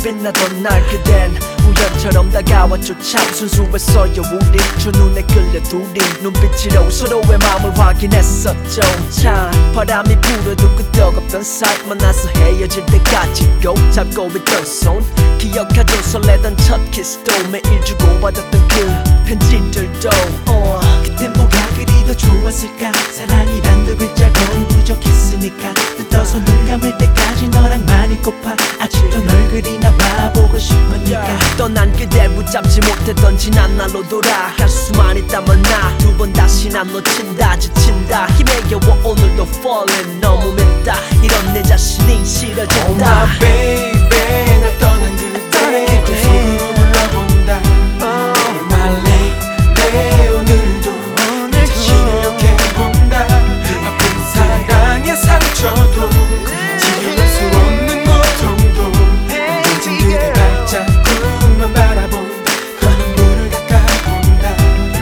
빛나던 날 그댄 우연처럼 다가왔죠. 참 순수했어요. 우리 두 눈에 끌려 둘이 눈빛으로 서로의 마음을 확인했었죠. 참 바람이 불어도 끄떡없던 사이 만나서 헤어질 때까지 꼭 잡고 있던 손 기억하죠. 설레던 첫 키스도 매일 주고받았던 그 편지들도 그땐 뭐가 그리 더 좋았을까. 사랑이란 두 글자건 부족했으니까 뜯어서 눈 감을 때까지 너랑만 있고파. 아직도 널 그리 나와보고 싶으니까. 떠난 그댈 붙잡지 못했던 지난 날로 돌아갈 수만 있다면 나 두 번 다시 난 놓친다 지친다 힘에겨워 오늘도 falling 너무 맵다 이런 내 자신이 싫어진다. Oh my baby 날 떠난 그대 그 손으로 불러본다. Oh my lady 오늘도 내 자신을 욕해본다. 아픈 사랑의 상처도 지울 수 없는 고통도 던진 그대 발자국만 바라본다. 눈물을 닦아본다.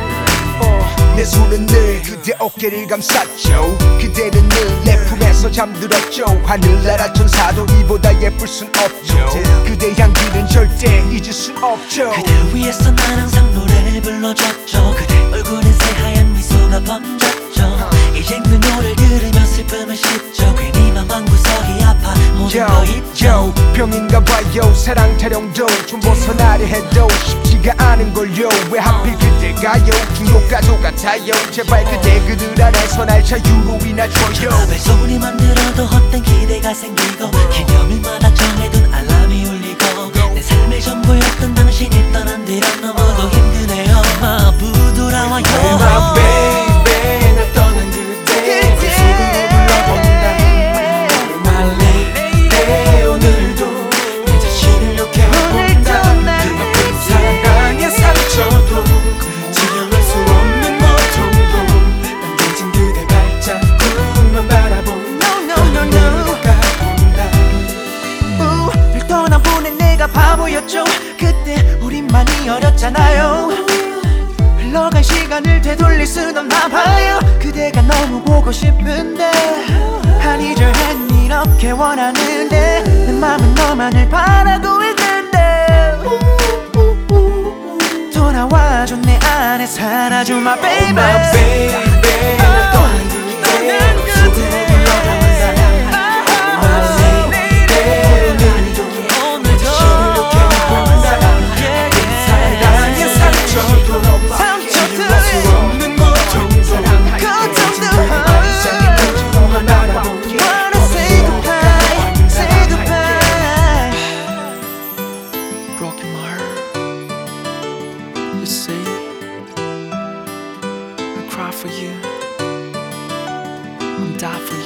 내 손은 늘 그대 어깨를 감쌌죠. 그대는 늘 내 품에서 잠들었죠. 하늘나라 천사도 이보다 예쁠 순 없죠. 그대 향기는 절대 잊을 순 없죠. 그댈 위해서 난 항상 노래를 불러줬죠. 그대 얼굴엔 새하얀 미소가 번졌죠. 이젠 그 노래를 들으며 슬픔을 씻죠. 괜히 맘 한구석이 아파 모든 거 잊죠. 병인가 봐요. 사랑 타령도 좀 벗어나려 해도 쉽지가 않은걸요. 왜 하필 그대가요. 중독과도 같아요. 제발 그대 그들 안에서 날 자유로이나 줘요. 내 소리만 들어도 헛된 기대가 생기고 기념일마다 정해둔 알람이 울리고 내 삶의 전부였던 당신이 떠난 뒤로 너무도 힘드네요. 마부 돌아와요. My baby 날 떠난 그대 그 속으로 불러본다. My lady 오늘도 내 자신을 욕해본다. 아픈 사랑의 상처도 지워낼 수 없는 고통도 난 대진 그대 발자국만 바라본다. 눈물을 닦아본다. 늘 떠나보낸 내가 바보였죠. 그때 우리만이 어렸잖아요. 흘러간 시간을 되돌릴 순 없나 봐요. 그대가 너무 보고 싶은데 한 이절한 이렇게 원하는데 내 맘은 너만을 바라고 있는데 돌아와줘 내 안에 사라져 my baby. My baby 날 떠난 그대 그 속으로 불러본다. My lady 오늘도 내 자신을 욕해본다. 사랑의 상처도 지울 수 없는 고통도 발자국만 바라본다. Wanna say goodbye, say goodbye. Broken my heart. You see, I cry for you. I'm die for you.